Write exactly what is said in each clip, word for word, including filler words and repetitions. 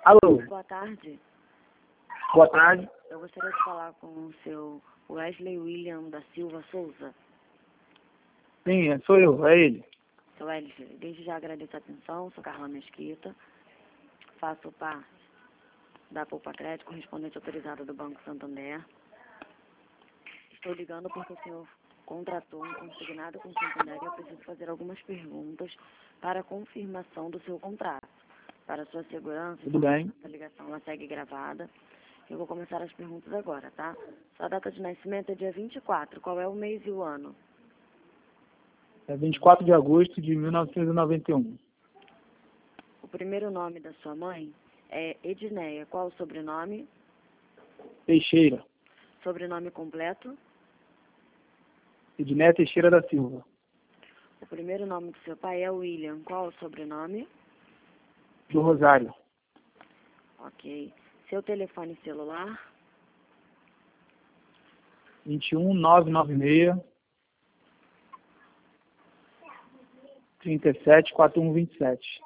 Alô, Boa tarde. boa tarde. Eu gostaria de falar com o seu Wesley William da Silva Souza. Sim, é, sou eu, é ele. Seu Wesley, desde já agradeço a atenção, sou Carla Mesquita, faço parte da Poupa Crédito, correspondente autorizada do Banco Santander. Estou ligando porque o senhor contratou um consignado com o Santander e eu preciso fazer algumas perguntas para a confirmação do seu contrato. Para sua segurança, Tudo bem. essa ligação ela segue gravada. Eu vou começar as perguntas agora, tá? Sua data de nascimento é dia vinte e quatro. Qual é o mês e o ano? É vinte e quatro de agosto de mil novecentos e noventa e um. O primeiro nome da sua mãe é Edneia. Qual o sobrenome? Teixeira. Sobrenome completo? Edneia Teixeira da Silva. O primeiro nome do seu pai é William. Qual o sobrenome? Do Rosário. Ok. Seu telefone celular? vinte e um, novecentos e noventa e seis, trinta e sete, quarenta e um, vinte e sete.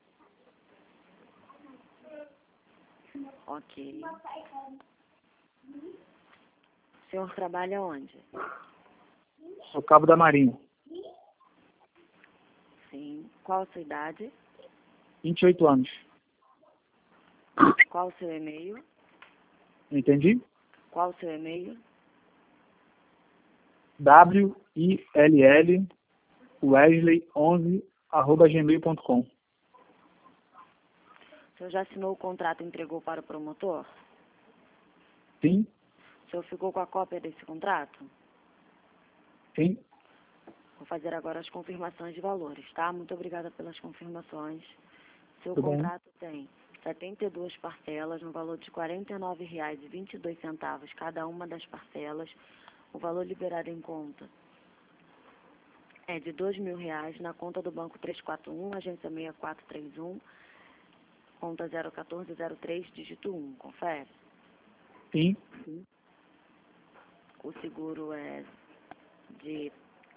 Ok. O senhor trabalha onde? Sou Cabo da Marinha. Sim. Qual a sua idade? vinte e oito anos. Qual o seu e-mail? Entendi? Qual o seu e-mail? W I L L Wesley onze arroba gmail ponto com. O senhor já assinou o contrato e entregou para o promotor? Sim, O senhor ficou com a cópia desse contrato? sim. Vou fazer agora as confirmações de valores, tá? Muito obrigada pelas confirmações. Seu Tudo bem. contrato tem setenta e duas parcelas no valor de quarenta e nove reais e vinte e dois centavos cada uma das parcelas. O valor liberado em conta é de dois mil reais na conta do Banco trezentos e quarenta e um, agência seis quatro três um, conta zero um quatro zero três, dígito um. Confere. Sim, O seguro é de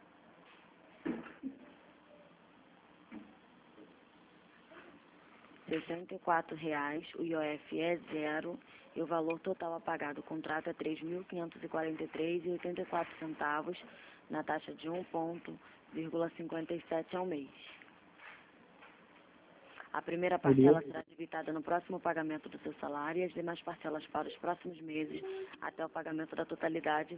sessenta e quatro reais, o I O F é zero e o valor total a pagar do contrato é três mil quinhentos e quarenta e três reais e oitenta e quatro centavos na taxa de um vírgula cinquenta e sete ao mês. A primeira parcela beleza. será debitada no próximo pagamento do seu salário e as demais parcelas para os próximos meses até o pagamento da totalidade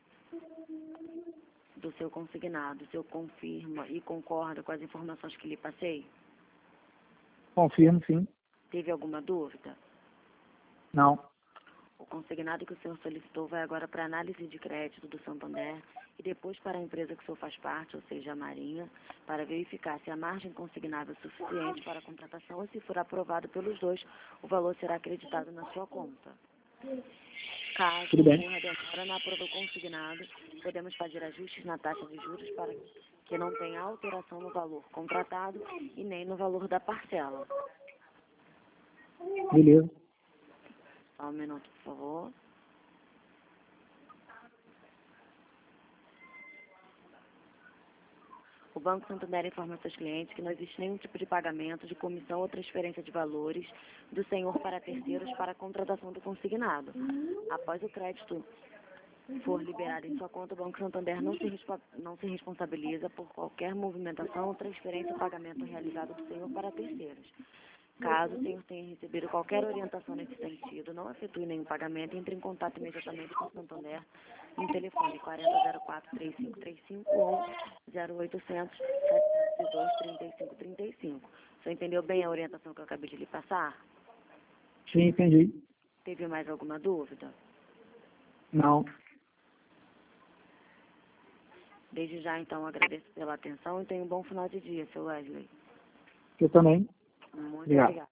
do seu consignado. O senhor confirma e concorda com as informações que lhe passei? Confirmo, sim. Teve alguma dúvida? Não. O consignado que o senhor solicitou vai agora para análise de crédito do Santander e depois para a empresa que o senhor faz parte, ou seja, a Marinha, para verificar se a margem consignável é suficiente para a contratação e se for aprovado pelos dois, o valor será acreditado na sua conta. Caso Tudo bem. ocorra demora na aprova consignado, podemos fazer ajustes na taxa de juros para que não tenha alteração no valor contratado e nem no valor da parcela. Beleza. Só um minuto, por favor. O Banco Santander informa seus clientes que não existe nenhum tipo de pagamento, de comissão ou transferência de valores do senhor para terceiros para a contratação do consignado. Após o crédito for liberado em sua conta, o Banco Santander não se, respo- não se responsabiliza por qualquer movimentação, transferência ou pagamento realizado do senhor para terceiros. Caso o senhor tenha recebido qualquer orientação nesse sentido, não efetue nenhum pagamento, entre em contato imediatamente com o Santander no telefone quarenta zero quatro, trinta e cinco trinta e cinco ou zero oitocentos, setecentos e dois, trinta e cinco trinta e cinco. O senhor entendeu bem a orientação que eu acabei de lhe passar? Sim, entendi. Teve mais alguma dúvida? Não. Desde já, então, agradeço pela atenção e tenha um bom final de dia, seu Wesley. Eu também. Muito Obrigado. obrigada.